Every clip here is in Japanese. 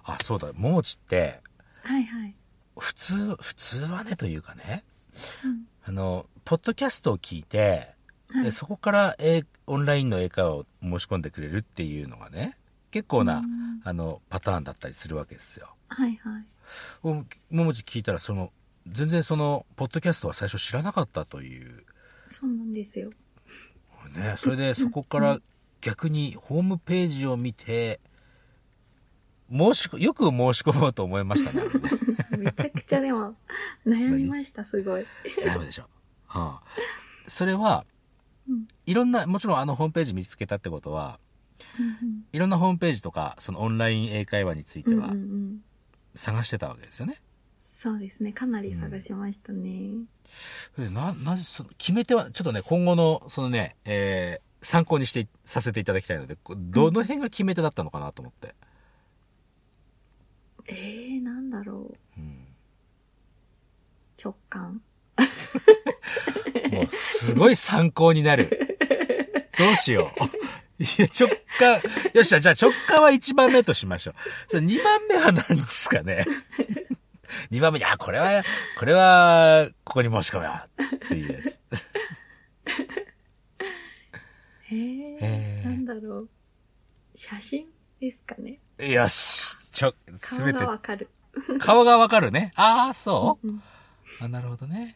あ、そうだ、ももちって、 はいはい。 普通はねというかね、 うん。 ポッドキャストを聞いて、で、 はい。 そこから、オンラインの英会話を申し込んでくれるっていうのがね、結構うな、 ん。 パターンだったりするわけですよ。 はいはい。 ももち聞いたら、全然ポッドキャストは最初知らなかったという。 そうなんですよ。 ね、それでそこから逆にホームページを見て、よく申し込もうと思いましたね。 めちゃくちゃでも悩みました、すごい。 ダメでしょ。はあ、それは、 うん。 いろんな、もちろんホームページ見つけたってことは、 うんいろんなホームページとか、そのオンライン英会話についうん。うんうんうてはん。 探してたわけですよね。 そうですね。かなり探しましたね。 なぜ決め手は、ちょっとね、今後の、参考にさせていただきたいので、どの辺が決め手だったのかなと思って。 なんだろう。直感。 もう、すごい参考になる。どうしよう。いや、直感。よっしゃ、じゃあ直感は1番目としましょう。それ2番目は何ですかね。2番目に、これは、ここに申し込めよっていうやつ。 なんだろう。写真ですかね。 よし。すべて。 顔がわかる。 顔がわかるね。ああ、そう、 うん、 あ、なるほどね。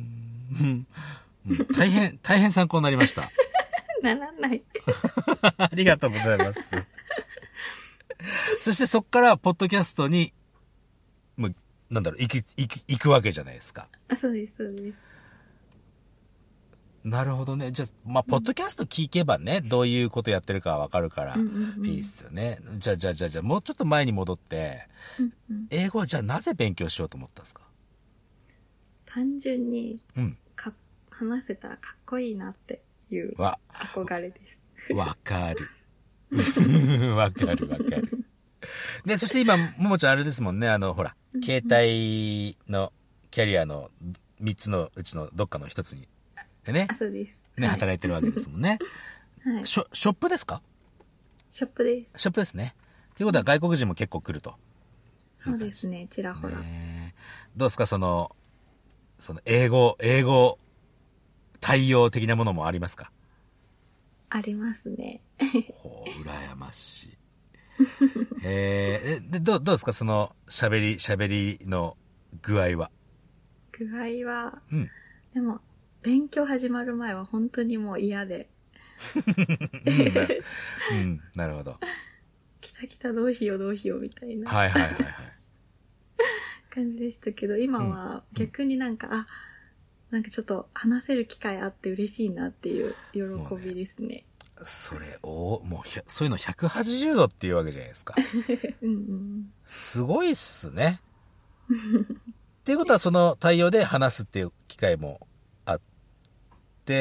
大変参考になりました。 ならない。 ありがとうございます。そしてそっから、ポッドキャストに、もう、行くわけじゃないですか。 そうです、そうです。 なるほどね。じゃあ、ポッドキャスト聞けばね、どういうことやってるかわかるから、いいっすよね。じゃあ、もうちょっと前に戻って、英語はじゃあなぜ勉強しようと思ったんですか？ 単純に、 うん。 話せたらかっこいいなっていう憧れです。 わかる。わかる。で、そして今、ももちゃんあれですもんね、ほら、携帯のキャリアの3つのうちのどっかの1つに、でね、 そうです。 ね、 はい、 働いてるわけですもんね。 はい。 ショップですか？ ショップです。 ショップですね。ということは外国人も結構来ると。 そうですね、ちらほら。 どうですか、英語対応的なものもありますか？ ありますね。 羨ましい。で、どうですか、喋りの具合は。 具合は、でも、勉強始まる前は本当にもう嫌で。 なるほど。 来たどうしようみたいな。 はい。 感じでしたけど、今は逆になんかちょっと話せる機会あって嬉しいなっていう喜びですね。 それを、そういうの180度っていうわけじゃないですか。すごいっすね。っていうことは、その対応で話すっていう機会もあって、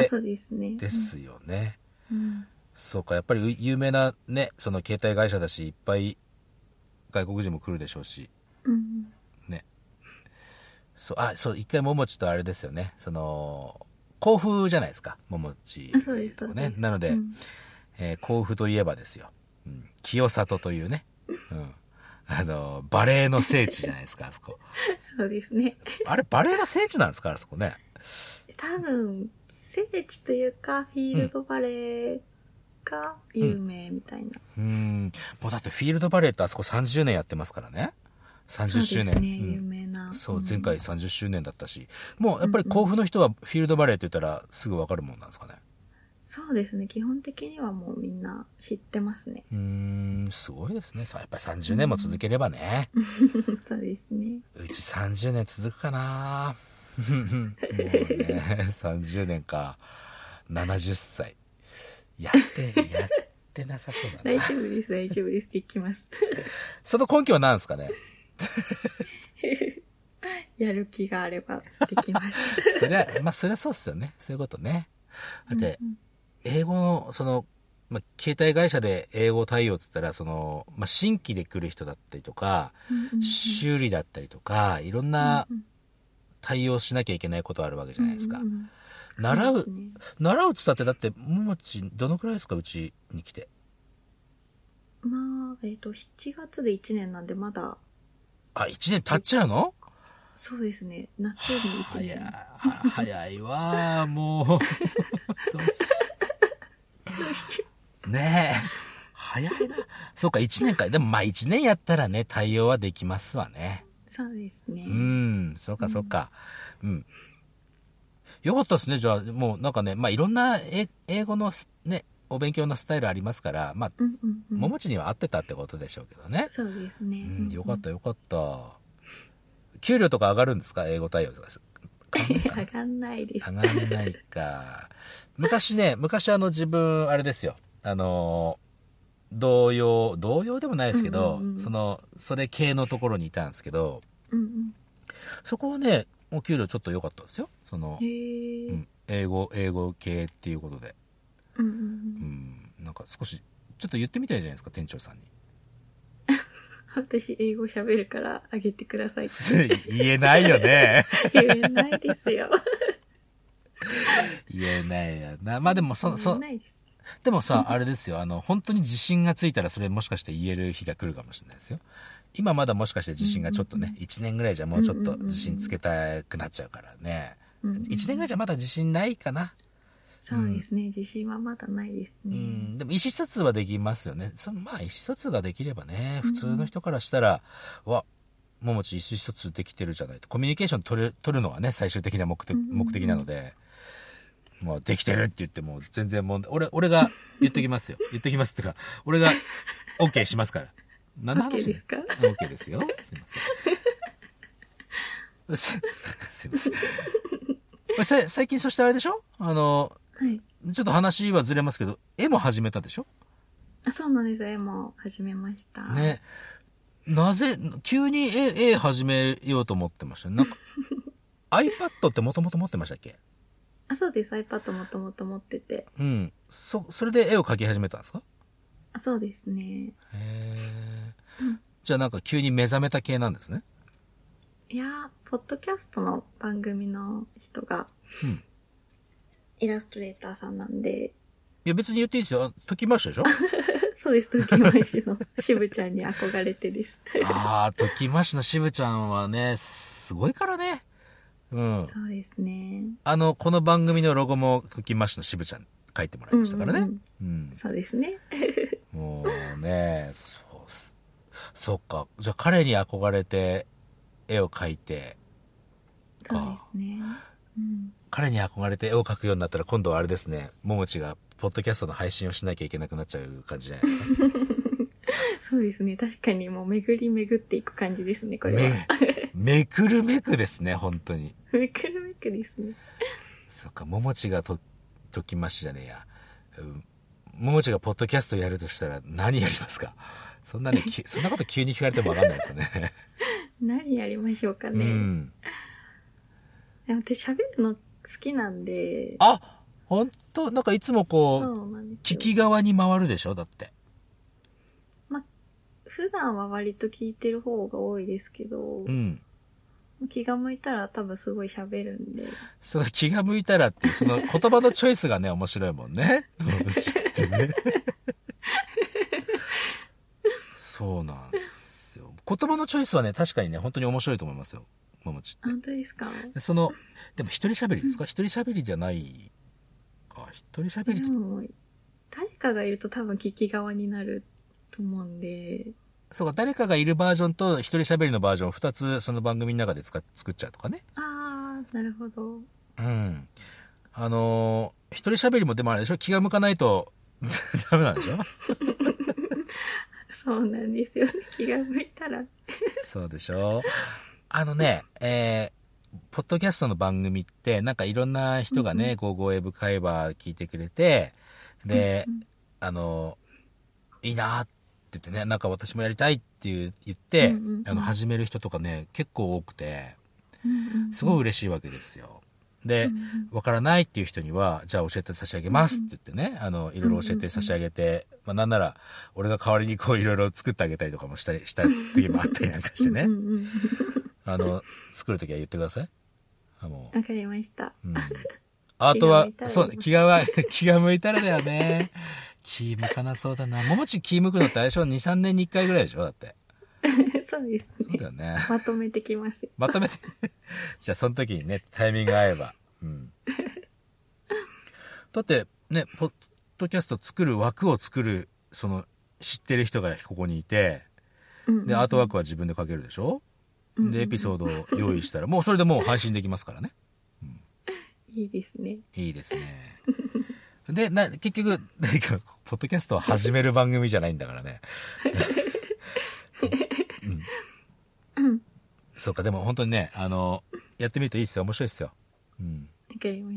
そうですね。 ですよね。そうか、やっぱり有名なね、その携帯会社だし、いっぱい外国人も来るでしょうし。ね。そう、一回ももちとあれですよね。甲府じゃないですか、ももちとかね。なので、甲府といえばですよ。清里というね。バレエの聖地じゃないですか、あそこ。 そうですね。 あれ、バレエの聖地なんですか、あそこね。 多分、聖地というか、フィールドバレエが有名みたいな。 もうだってフィールドバレエってあそこ30年やってますからね。30周年。 そうですね、有名な。 そう、前回30周年だったし。もうやっぱり甲府の人はフィールドバレエって言ったらすぐわかるもんなんですかね。 そうですね、基本的にはもうみんな知ってますね。 すごいですね。やっぱり30年も続ければね。 そうですね。 うち30年続くかな。もうね、30年か。70歳。やってなさそうだな。 大丈夫です。できます。 その根拠は何ですかね？ やる気があればできます。 そりゃそうっすよね。そういうことね。だって、英語の、携帯会社で英語対応って言ったら、新規で来る人だったりとか、修理だったりとか、いろんな対応しなきゃいけないことあるわけじゃないですか。習うって言ったって、だって、ももち、どのくらいですか、うちに来て。 まあ、7月で1年なんでまだ。 あ、1年経っちゃうの？ そうですね。夏に1年。 早いわ、もう。どうしよう。ねえ。早いな。そうか、1年か。でもまあ1年やったらね、対応はできますわね。 そうですね。 そうかそうか。よかったですね。じゃあ、もうなんかね、まあいろんな英語のね、お勉強のスタイルありますから、まあ、ももちには合ってたってことでしょうけどね。 そうですね。 よかったよかった。給料とか上がるんですか？英語対応とか。 上がんないです。 上がんないか。昔自分、あれですよ。同様でもないですけど、それ系のところにいたんですけど、そこはね、お給料ちょっと良かったですよ。英語系っていうことで。なんか少し、ちょっと言ってみたいじゃないですか、店長さんに。 私、英語喋るからあげてくださいって。 言えないよね。 言えないですよ。 言えないやな。まあでも、でもさ、あれですよ、本当に自信がついたらそれもしかして言える日が来るかもしれないですよ。今まだもしかして自信がちょっとね、1年ぐらいじゃもうちょっと自信つけたくなっちゃうからね。1年ぐらいじゃまだ自信ないかな。 そうですね、自信はまだないですね。 でも意思疎通はできますよね。まあ意思疎通ができればね、普通の人からしたら、ももち意思疎通できてるじゃないと。コミュニケーション取るのはね、最終的な目的なので、まあできてるって言っても全然俺が言ってきますよ。言ってきますってか、俺が OK しますから。何の話ですか？ OK ですよ。すいません。すいません。最近そしてあれでしょ？ちょっと話はずれますけど、絵も始めたでしょ？ そうなんです。絵も始めました。 ね。なぜ、急に絵始めようと思ってましたね。なんか、iPad ってもともと持ってましたっけ？ そうです。iPad もともと持ってて。 それで絵を描き始めたんですか？ そうですね。 じゃあなんか急に目覚めた系なんですね。 いや、ポッドキャストの番組の人が、イラストレーターさんなんで。 いや別に言っていいですよ。ときましでしょ？ そうです。ときましの渋ちゃんに憧れてです。 ときましの渋ちゃんはね、すごいからね。 そうですね。 この番組のロゴもときましの渋ちゃん書いてもらいましたからね。 そうですね。 もうね、そうか。じゃあ彼に憧れて絵を描いて。 そうですね。 彼に憧れて絵を描くようになったら今度はあれですね、ももちがポッドキャストの配信をしなきゃいけなくなっちゃう感じじゃないですか。 そうですね。確かにもう巡り巡っていく感じですね、これは。 めくるめくですね、本当に。 めくるめくですね。 そっか、ももちがときましじゃねえや。ももちがポッドキャストやるとしたら何やりますか？そんなこと急に聞かれてもわかんないですよね。 何やりましょうかね。でも私喋るの好きなんで。 本当なんかいつも聞き側に回るでしょ？だって。 普段は割と聞いてる方が多いですけど、気が向いたら多分すごい喋るんで。 気が向いたらって、その言葉のチョイスがね、面白いもんね。知ってね。そうなんですよ。言葉のチョイスはね、確かにね、本当に面白いと思いますよ。ももちって。 本当ですか？ でも一人喋りですか？一人喋りじゃないか。一人喋りって。でも、 誰かがいると多分聞き側になると思うんで。 そうか、誰かがいるバージョンと一人喋りのバージョン2つその番組の中で作っちゃうとかね。 なるほど。 一人喋りもでもあれでしょ？気が向かないとダメなんでしょ？ そうなんですよね。気が向いたら。 そうでしょ？ポッドキャストの番組ってなんかいろんな人がね、ゴーゴーエブ会話聞いてくれて、で、いいなって言ってね、なんか私もやりたいって言って、始める人とかね、結構多くて、すごい嬉しいわけですよ。で、わからないっていう人には、じゃあ教えて差し上げますって言ってね、いろいろ教えて差し上げて、なんなら、俺が代わりにいろいろ作ってあげたりとかもした時もあったりなんかしてね。作るときは言ってください。 わかりました。 アートは、そう、気が向いたらだよね。 気向かなそうだな。ももち気向くのって最初2、3年に1回ぐらいでしょだって。 そうですね。 そうだよね。 まとめてきますよ。 まとめて。じゃあその時にね、タイミング合えば。うん。だってね、ポッドキャスト作る枠を作る、その、知ってる人がここにいて、で、アートワークは自分で書けるでしょ、で、エピソードを用意したら、もうそれでもう配信できますからね。 うん、いいですね。 いいですね。で、結局、ポッドキャストを始める番組じゃないんだからね。そうか、でも本当にね、やってみるといいですよ。面白いですよ。 うん。わかりました。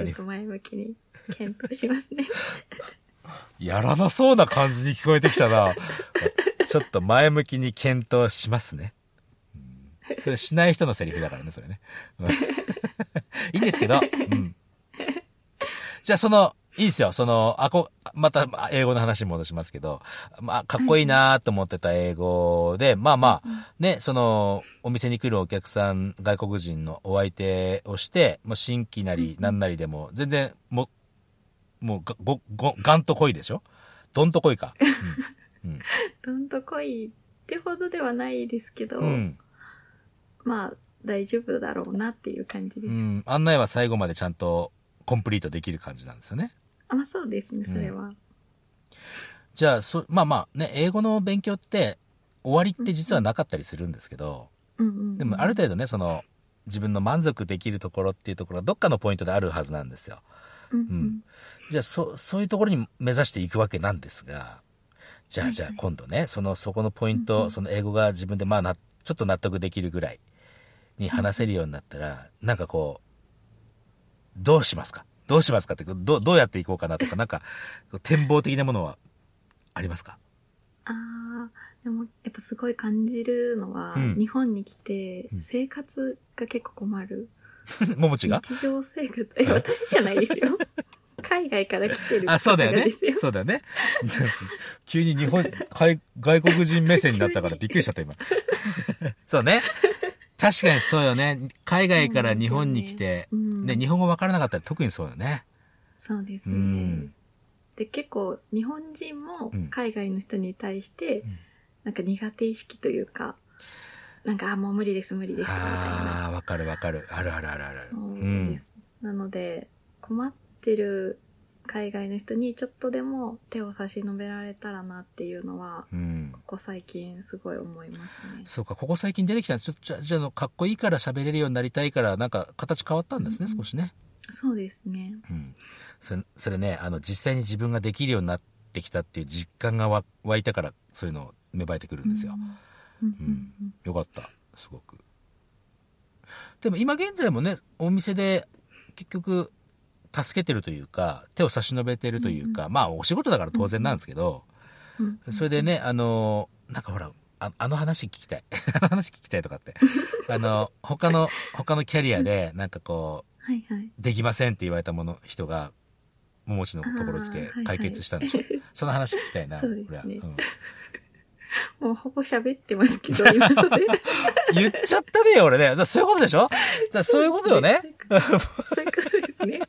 ちょっと前向きに検討しますね。 やらなそうな感じに聞こえてきたな。ちょっと前向きに検討しますね。それしない人のセリフだからね、それね。いいんですけど、うん。じゃあいいですよ。また英語の話に戻しますけど、まあ、かっこいいなと思ってた英語で、まあ、ね、お店に来るお客さん、外国人のお相手をして、もう新規なり何なりでも、全然、もうガンと来いでしょ？どんと来いか。 うん。どんと来いってほどではないですけど、まあ、大丈夫だろうなっていう感じです。 案内は最後までちゃんとコンプリートできる感じなんですよね。 あ、そうですね、それは。 じゃあ、まあね、英語の勉強って終わりって実はなかったりするんですけど、でもある程度ね、自分の満足できるところっていうところがどっかのポイントであるはずなんですよ。じゃあ、そういうところに目指していくわけなんですが、じゃあ今度ね、そこのポイント、その英語が自分でちょっと納得できるぐらいに話せるようになったら、なんかこう、どうしますかって、どうやっていこうかなとか、なんか、展望的なものはありますか？ でも、やっぱすごい感じるのは、日本に来て、生活が結構困る。 ももちが？ 日常生活。私じゃないですよ。海外から来てる。 そうだよね。そうだよね。急に外国人目線になったからびっくりしちゃった今。そうね。確かにそうよね。海外から日本に来て、ね、日本語わからなかったら特にそうよね。 そうですね。で、結構日本人も海外の人に対して、なんか苦手意識というか、なんか、もう無理です、みたいな。 わかる。ある。 そうです。なので、困ってる海外の人にちょっとでも手を差し伸べられたらなっていうのは、ここ最近すごい思いますね。 そうか、ここ最近出てきたんです。じゃあ、かっこいいから喋れるようになりたいから、なんか形変わったんですね、少しね。 そうですね。 それね、実際に自分ができるようになってきたっていう実感が湧いたから、そういうの芽生えてくるんですよ。よかった、すごく。でも今現在もね、お店で結局助けてるというか、手を差し伸べてるというか、まあお仕事だから当然なんですけど、それでね、なんかほら、あの話聞きたい。あの話聞きたいとかって。他のキャリアで、なんかこう、できませんって言われた人が、ももちのところ来て解決したんでしょ。その話聞きたいな、 そうですね。もうほぼ喋ってますけど、今ので。 言っちゃったね、俺ね。そういうことでしょ？そういうことよね。 そういうことですね。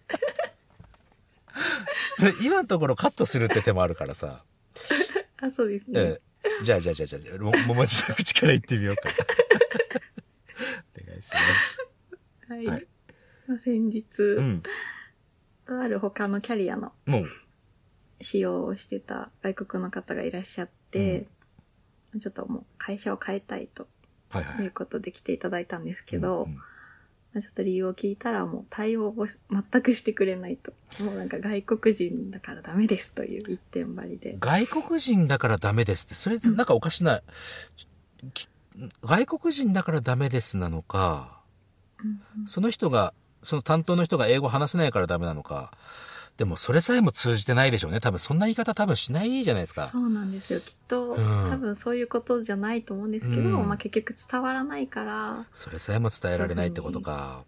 今のところカットするって手もあるからさ。 そうですね。 じゃあ、ももちの口から言ってみようか。お願いします。 はい。先日、とある他のキャリアの使用をしてた外国の方がいらっしゃって、ちょっともう会社を変えたいということで来ていただいたんですけど、ちょっと理由を聞いたらもう対応を全くしてくれないと。もうなんか外国人だからダメですという一点張りで。 外国人だからダメですって、それってなんかおかしない。外国人だからダメですなのか、その担当の人が英語話せないからダメなのか、でもそれさえも通じてないでしょうね。多分そんな言い方多分しないじゃないですか。 そうなんですよ。きっと、多分そういうことじゃないと思うんですけど、まあ結局伝わらないから。 それさえも伝えられないってことか。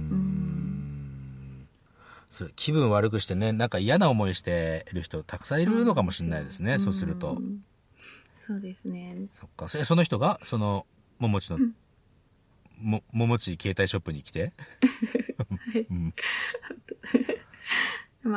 それ気分悪くしてね、なんか嫌な思いしてる人たくさんいるのかもしれないですね。そうすると。 そうですね。 そっか。その人が、ももちの、ももち携帯ショップに来て。 まあ、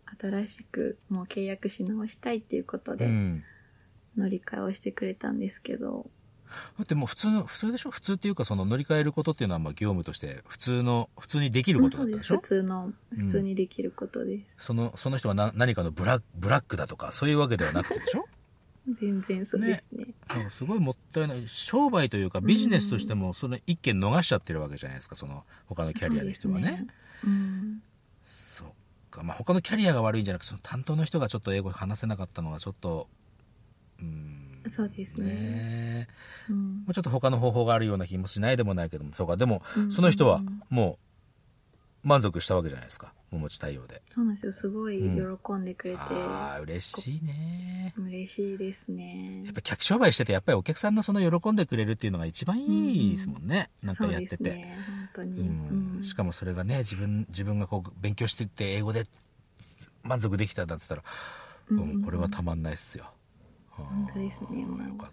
新しくもう契約し直したいっていうことで、乗り換えをしてくれたんですけど。 だってもう普通でしょ？普通っていうか、その乗り換えることっていうのはまあ業務として普通にできることだったでしょ？ そうです。普通にできることです。 その人が何かのブラックだとか、そういうわけではなくてでしょ？ 全然そうですね。 すごいもったいない。商売というかビジネスとしてもその一件逃しちゃってるわけじゃないですか、その他のキャリアの人はね。そっか。まあ他のキャリアが悪いんじゃなくて、その担当の人がちょっと英語話せなかったのがちょっと、 そうですね。 ちょっと他の方法があるような気もしないでもないけども、そうか。でも、その人はもう満足したわけじゃないですか。ももち対応で。 そうなんですよ。すごい喜んでくれて。 ああ、嬉しいね。 嬉しいですね。 やっぱ客商売してて、やっぱりお客さんのその喜んでくれるっていうのが一番いいですもんね。なんかやってて。そうですね。 本当に。 しかもそれがね、自分がこう勉強してって英語で満足できたんだって言ったら、これはたまんないっすよ。 本当ですね。 よかった。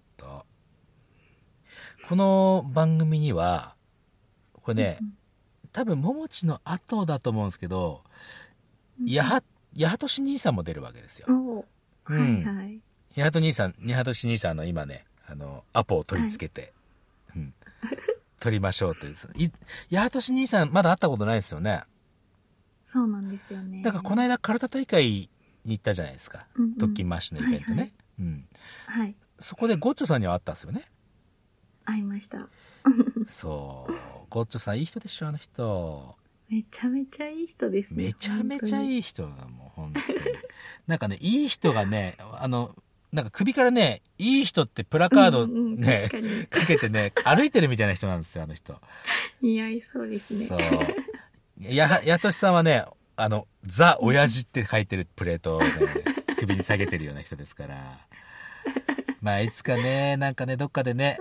この番組には、これね、多分ももちの後だと思うんですけど、八幡兄さんも出るわけですよ。 はいはい。 八幡兄さんの今ね、アポを取り付けて、取りましょうという。八幡兄さんまだ会ったことないですよね。 そうなんですよね。 だからこの間カルタ大会に行ったじゃないですか。特勤マッシュのイベントね。 はい。 そこでゴッチョさんには会ったんですよね。 会いました。 そう。ゴッチョさんいい人でしょ、あの人。 めちゃめちゃいい人ですね。 めちゃめちゃいい人だもん、本当に。なんかね、いい人がね、なんか首からね、いい人ってプラカードね、かけてね、歩いてるみたいな人なんですよ、あの人。 似合いそうですね。 そう。やとしさんはね、ザ・親父って書いてるプレートをね、首に下げてるような人ですから。まあ、いつかね、なんかね、どっかでね、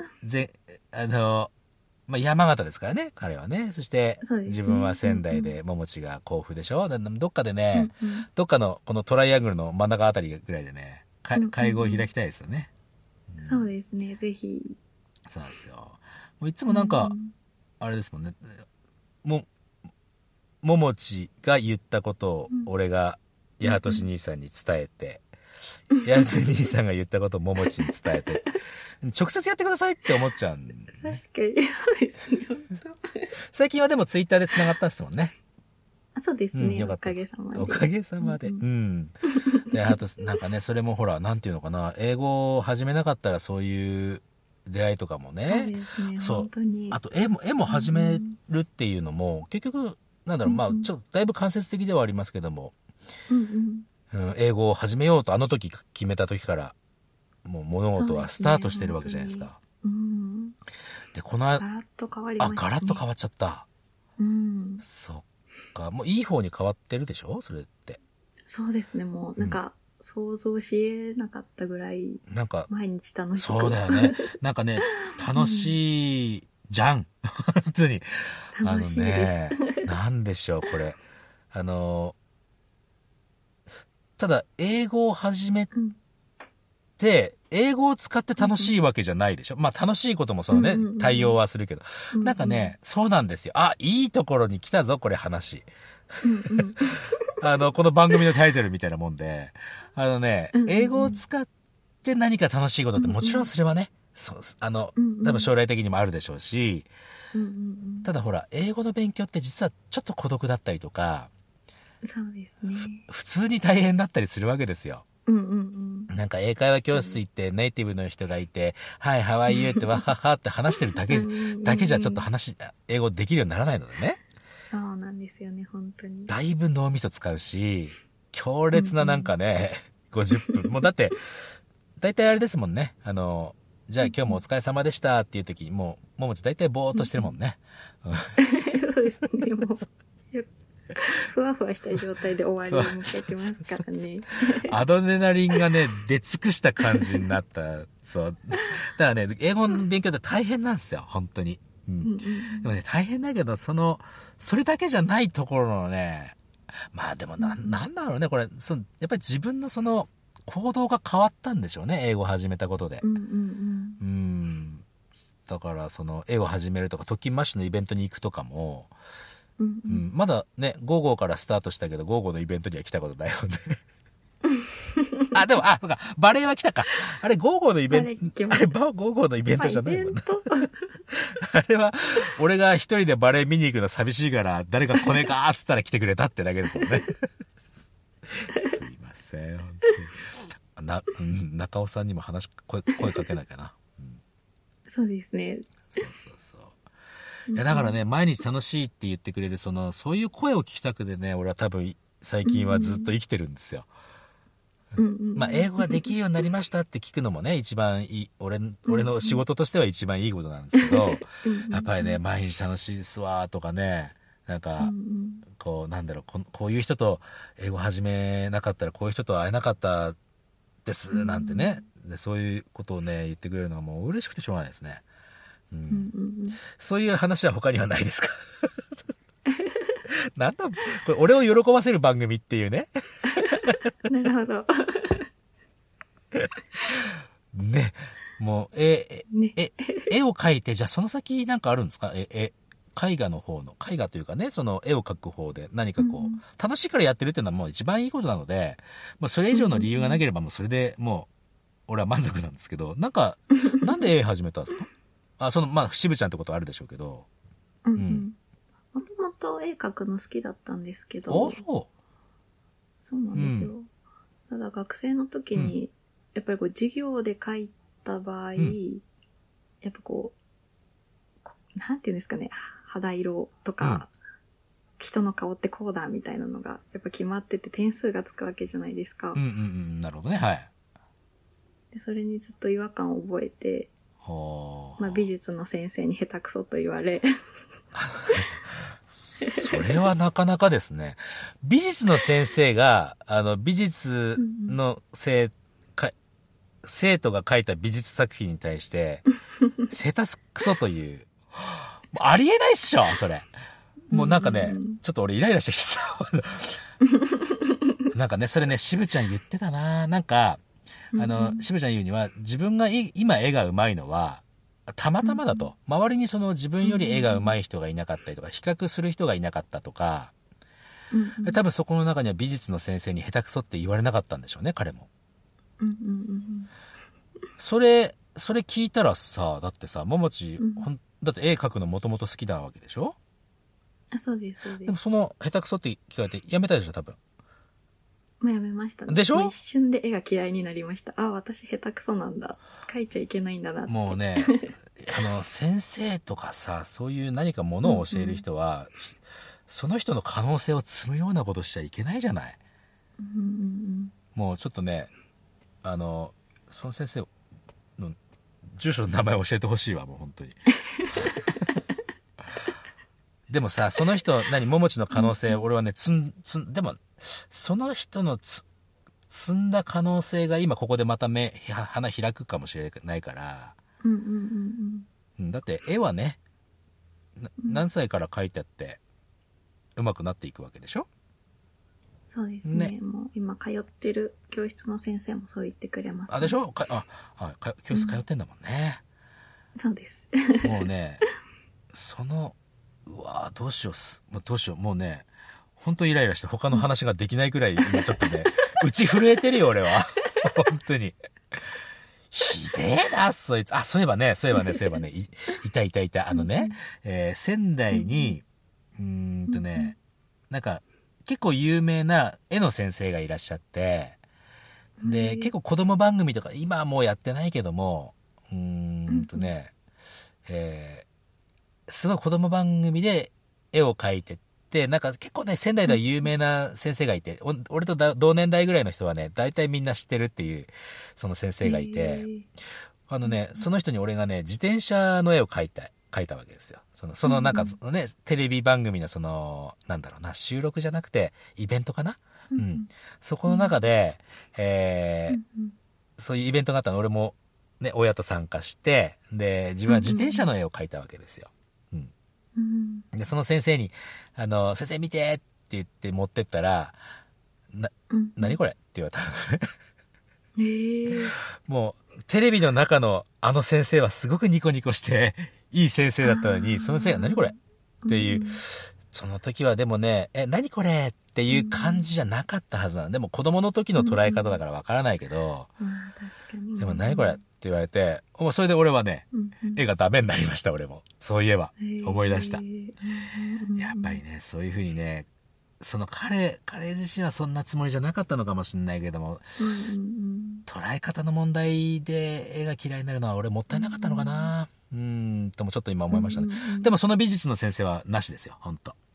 まあ、山形ですからね、彼はね。そして、自分は仙台で、桃地が甲府でしょ。どっかでね、どっかのこのトライアングルの真ん中あたりぐらいでね、会合を開きたいですよね。 そうですね、ぜひ。 そうなんですよ。もういつもなんか、あれですもんね。桃地が言ったことを、俺が八幡兄さんに伝えて、八幡兄さんが言ったことを桃地に伝えて、直接やってくださいって思っちゃうん。 確かに。 最近はでもツイッターで繋がったんですもんね。 そうですね。おかげさまで。 おかげさまで。で、あと、なんかね、それもほら、なんていうのかな、英語を始めなかったらそういう出会いとかもね。 そう。本当に。 あと、絵も始めるっていうのも、結局、なんだろう、まあ、ちょっとだいぶ間接的ではありますけども、英語を始めようとあの時決めた時から、もう物事はスタートしてるわけじゃないですか。で、この、 ガラッと変わりましたね。 ガラッと変わっちゃった。そっか。もういい方に変わってるでしょそれって。 そうですね。もう、なんか、想像し得なかったぐらい、 なんか、 毎日楽しい。 そうだよね。なんかね、楽しいじゃん。本当に。なんでしょう、これ。ただ、英語を始めて、英語を使って楽しいわけじゃないでしょ。まあ楽しいこともそうね、対応はするけど。なんかね、そうなんですよ。あ、いいところに来たぞ、これ話。この番組のタイトルみたいなもんで、英語を使って何か楽しいことってもちろんそれはね、そう、多分将来的にもあるでしょうし、ただほら、英語の勉強って実はちょっと孤独だったりとか、 そうですね。 普通に大変だったりするわけですよ。なんか英会話教室行ってネイティブの人がいて、はい、how are you ってわははって話してるだけじゃちょっと英語できるようにならないのでね。 そうなんですよね、本当に。 だいぶ脳みそ使うし、強烈ななんかね、50分。もうだって、だいたいあれですもんね。じゃあ今日もお疲れ様でしたっていう時、ももちだいたいぼーっとしてるもんね。 そうですね、もう。ふわふわした状態で終わりを迎えてますからね。 アドレナリンがね、出尽くした感じになった。そう。だからね、英語の勉強って大変なんですよ、本当に。でもね、大変だけど、それだけじゃないところのね、まあでもなんだろうね、これ、やっぱり自分の行動が変わったんでしょうね、英語を始めたことで。だから、英語を始めるとか、特勤マッシュのイベントに行くとかも、 まだね、ゴーゴーからスタートしたけど、ゴーゴーのイベントには来たことないもんね。あ、でも、そうか、バレエは来たか。あれ、ゴーゴーのイベント、あれ、ゴーゴーのイベントじゃないもんな。あれは、俺が一人でバレエ見に行くの寂しいから、誰か来ねえかーっつったら来てくれたってだけですもんね。すいません、本当に。中尾さんにも声かけなきゃな。 そうですね。 そう。いや、だからね、毎日楽しいって言ってくれる、そういう声を聞きたくてね、俺は多分、最近はずっと生きてるんですよ。まあ、英語ができるようになりましたって聞くのもね、一番いい、俺の仕事としては一番いいことなんですけど、やっぱりね、毎日楽しいですわ、とかね、なんか、こう、なんだろう、こういう人と英語始めなかったら、こういう人と会えなかったです、なんてね。で、そういうことをね、言ってくれるのがもう嬉しくてしょうがないですね。そういう話は他にはないですか？なんだ、これ俺を喜ばせる番組っていうね。 なるほど。 ね。もう、絵を描いて、じゃあその先なんかあるんですか？絵画の方の、絵画というかね、その絵を描く方で何かこう、楽しいからやってるっていうのはもう一番いいことなので、もうそれ以上の理由がなければもうそれでもう、俺は満足なんですけど、なんで絵始めたんですか？まあ、渋ちゃんってことあるでしょうけど。 もともと絵描くの好きだったんですけど。そうなんですよ。ただ学生の時に、やっぱりこう授業で描いた場合、やっぱこう、なんていうんですかね、肌色とか、人の顔ってこうだみたいなのが、やっぱ決まってて点数がつくわけじゃないですか。 なるほどね、はい。 でそれにずっと違和感を覚えて、まあ美術の先生に下手くそと言われ。 それはなかなかですね。美術の先生が、美術の生徒が書いた美術作品に対して、下手くそという、ありえないっしょ、それ。もうなんかね、ちょっと俺イライラしてきた。なんかね、それね、渋ちゃん言ってたな。なんか、渋ちゃん言うには、自分が今絵が上手いのは、たまたまだと。周りに自分より絵が上手い人がいなかったりとか、比較する人がいなかったとか、多分そこの中には美術の先生に下手くそって言われなかったんでしょうね、彼も。それ聞いたらさ、だってさ、ももち、だって絵描くのもともと好きなわけでしょ？ そうです、そうです。 でも下手くそって聞かれてやめたでしょ、多分。 もうやめましたね。 でしょ？ 一瞬で絵が嫌いになりました。私下手くそなんだ。描いちゃいけないんだなって。 もうね、先生とかさ、そういう何かものを教える人は、その人の可能性を積むようなことしちゃいけないじゃない。もうちょっとね、その先生の住所の名前を教えてほしいわ、もう本当に。でもさ、その人、ももちの可能性、俺はね、でも、その人の積んだ可能性が今ここでまた花開くかもしれないから。だって絵はね、何歳から描いてあって、上手くなっていくわけでしょ？ そうですね。もう今通ってる教室の先生もそう言ってくれます、ね。 でしょ？教室通ってんだもんね。 そうです。 もうね、うわどうしよう。もうね、ほんとイライラして他の話ができないくらい、今ちょっとね、打ち震えてるよ、俺は。本当に。ひでえな、そいつ。そういえばね、いた。仙台に、なんか、結構有名な絵の先生がいらっしゃって、で、結構子供番組とか、今はもうやってないけども、すごい子供番組で絵を描いてって、なんか結構ね、仙台では有名な先生がいて、俺と同年代ぐらいの人はね、大体みんな知ってるっていう、その先生がいて、その人に俺がね、自転車の絵を描いたわけですよ。なんかね、テレビ番組のなんだろうな、収録じゃなくて、イベントかな？そこの中で、そういうイベントがあったの、俺も、ね、親と参加して、で、自分は自転車の絵を描いたわけですよ。で、その先生に、先生見てって言って持ってったら、何これって言われた。もう、テレビの中の先生はすごくニコニコして、いい先生だったのに、その先生が何これっていう、 その時はでもね、何これっていう感じじゃなかったはずなの。でも子供の時の捉え方だからわからないけど、 確かに。 でも何これって言われて、それで俺はね、絵がダメになりました、俺も。そういえば。思い出した。やっぱりね、そういう風にね、その彼自身はそんなつもりじゃなかったのかもしれないけども、捉え方の問題で絵が嫌いになるのは俺もったいなかったのかな。ともちょっと今思いましたね。でもその美術の先生はなしですよ、ほんと。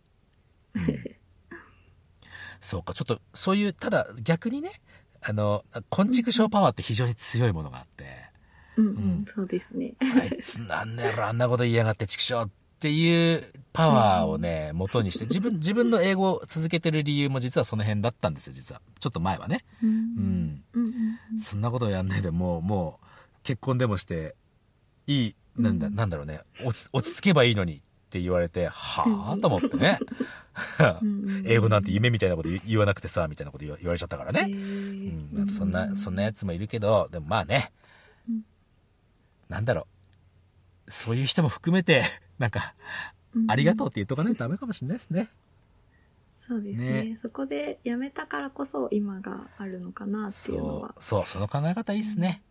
そうか、ちょっとそういう、ただ逆にね、昆虫症パワーって非常に強いものがあって、 そうですね。 あいつなんだろ、あんなこと言いやがって畜生っていうパワーをね、元にして、自分の英語を続けてる理由も実はその辺だったんですよ、実は。ちょっと前はね。そんなことをやんないでもう、結婚でもして、なんだろうね、落ち着けばいいのにって言われて、はぁと思ってね。英語なんて夢みたいなこと言わなくてさ、みたいなこと言われちゃったからね。そんなやつもいるけど、でもまあね、なんだろう、そういう人も含めて、なんか、ありがとうって言っとかないとダメかもしれないですね。 そうですね。そこでやめたからこそ今があるのかなっていうのは。 その考え方いいっすね。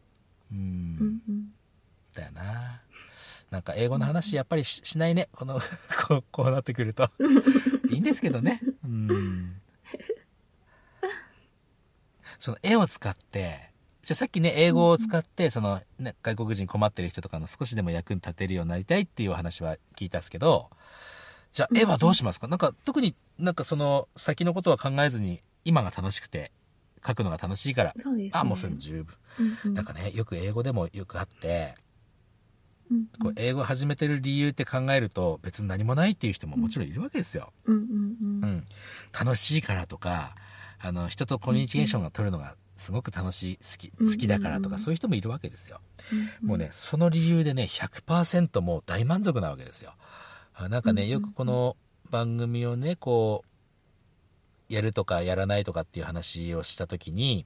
だよな。なんか英語の話やっぱり しないね。こうなってくると。いいんですけどね。その絵を使って、さっきね、英語を使って、外国人困ってる人とかの少しでも役に立てるようになりたいっていうお話は聞いたんですけど、じゃあ絵はどうしますか？なんか特になんか先のことは考えずに、今が楽しくて、描くのが楽しいから、 そうですね、 もうそれも十分。なんかね、よく英語でもよくあって、こう英語始めてる理由って考えると別に何もないっていう人ももちろんいるわけですよ。楽しいからとか、人とコミュニケーションが取るのがすごく楽しい、好きだからとか、そういう人もいるわけですよ。もうね、その理由でね、100% もう大満足なわけですよ。なんかね、よくこの番組をね、こう、やるとかやらないとかっていう話をしたときに、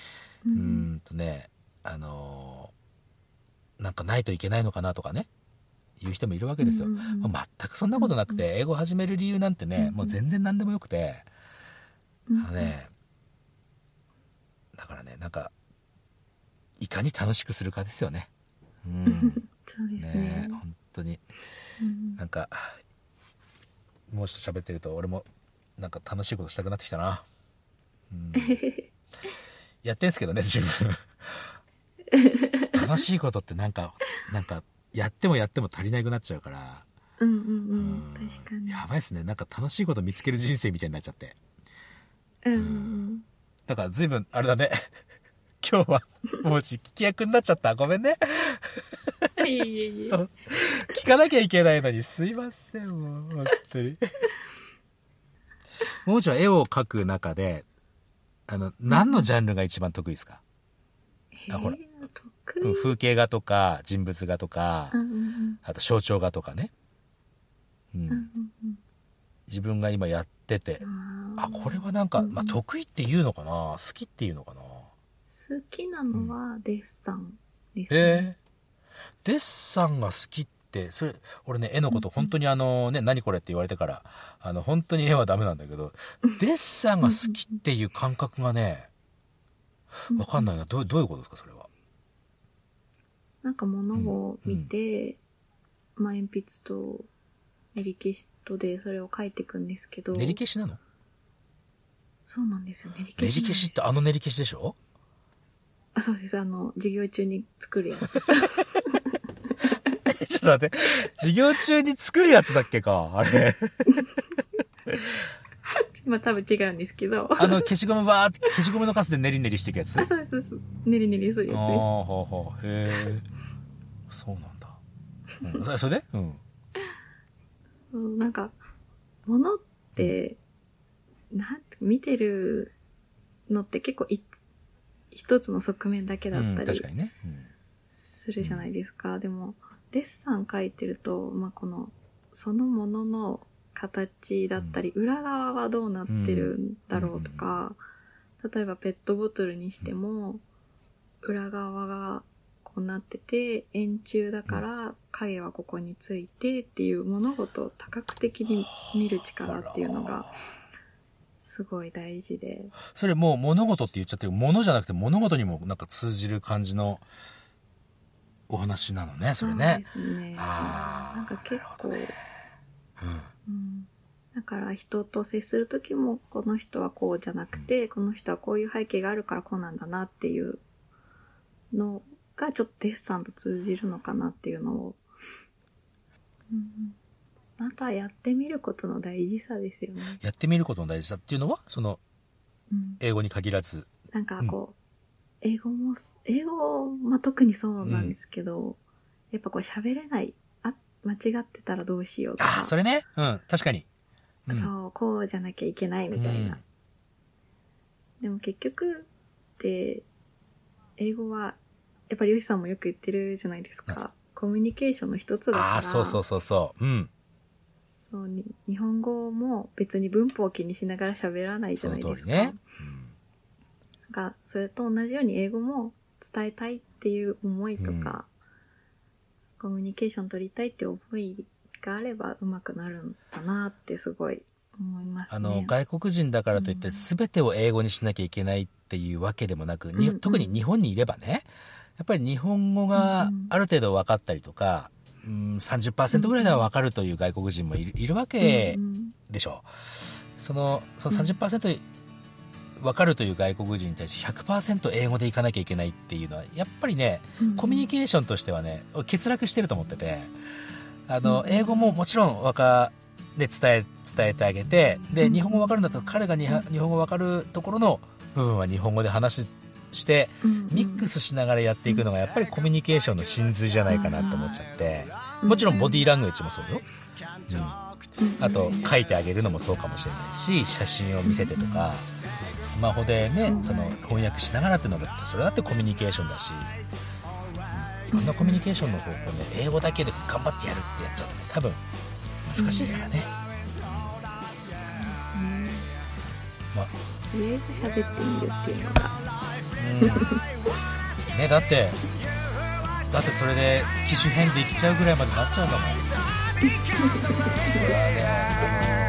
なんかないといけないのかなとかね、いう人もいるわけですよ。全くそんなことなくて、英語を始める理由なんてね、もう全然何でもよくて、だからね、なんか、いかに楽しくするかですよね。 そうですね。 本当に。なんか、もうちょっと喋ってると、俺も、なんか楽しいことしたくなってきたな。やってんすけどね、自分。楽しいことってなんか、やっても足りなくなっちゃうから。 確かに。 やばいっすね。なんか楽しいこと見つける人生みたいになっちゃって。だから随分、あれだね。今日は、もう聞き役になっちゃった。ごめんね。そう。聞かなきゃいけないのに、すいません、もう、本当に。もうちょい絵を描く中で、何のジャンルが一番得意ですか？ほら。風景画とか、人物画とか、あと象徴画とかね。自分が今やってて、これはなんか、得意っていうのかな？好きっていうのかな？ 好きなのはデッサンですね。デッサンが好きって、それ、俺ね、絵のこと本当に何これって言われてから、本当に絵はダメなんだけど、デッサンが好きっていう感覚がね、わかんないな。どういうことですか、それは。 なんか物を見て、鉛筆と練り消しとでそれを描いていくんですけど。 練り消しなの？そうなんですよ、練り消し。練り消しって練り消しでしょ？ そうです、授業中に作るやつ。 ちょっと待って、授業中に作るやつだっけか、あれ。 多分違うんですけど。 消しゴム消しゴムのカスで練り練りしていくやつ？ そうです。練り練りするやつです。 へえ。そうなんだ。それで？ なんか、物って、見てるのって結構一つの側面だけだったり確かにね、 するじゃないですか。でも、デッサン描いてると、そのものの形だったり、裏側はどうなってるんだろうとか、例えばペットボトルにしても、裏側がこうなってて、円柱だから影はここについてっていう物事を多角的に見る力っていうのがすごい大事で。 それもう物事って言っちゃってる、物じゃなくて物事にもなんか通じる感じのお話なのね、それね。 そうですね。なんか結構、だから人と接するときもこの人はこうじゃなくて、この人はこういう背景があるからこうなんだなっていうのがちょっとデッサンと通じるのかなっていうのを、あとはやってみることの大事さですよね。 やってみることの大事さっていうのはその、英語に限らずなんかこう、英語まあ、特にそうなんですけど、やっぱこう喋れない、間違ってたらどうしようとか。 それね。確かに。 そう、こうじゃなきゃいけないみたいな。でも結局って、英語は、やっぱりヨシさんもよく言ってるじゃないですか。コミュニケーションの一つだから。 そう。そう、 日本語も別に文法を気にしながら喋らないじゃないですか。 その通りね。 なんか、それと同じように英語も伝えたいっていう思いとか、コミュニケーション取りたいって思いがあれば上手くなるんだなってすごい思いますね。 外国人だからといって全てを英語にしなきゃいけないっていうわけでもなく、特に日本にいればね、やっぱり日本語がある程度分かったりとか、30% ぐらいでは分かるという外国人もいるわけでしょう。その 30% 分かるという外国人に対して 100% 英語でいかなきゃいけないっていうのはやっぱりね、コミュニケーションとしてはね欠落してると思ってて、英語ももちろん伝えてあげて、で日本語分かるんだったら彼が日本語分かるところの部分は日本語で話してミックスしながらやっていくのがやっぱりコミュニケーションの真髄じゃないかなと思っちゃって、もちろんボディーラングエッジもそうよ、あと書いてあげるのもそうかもしれないし、写真を見せてとかスマホでねその翻訳しながらっていうのだってそれだってコミュニケーションだし、いろんなコミュニケーションの方法で英語だけで頑張ってやるってやっちゃうとね多分難しいからね。 とりあえず喋ってみるっていうのがね、だってそれで機種変できちゃうぐらいまでなっちゃうんだもん。これはね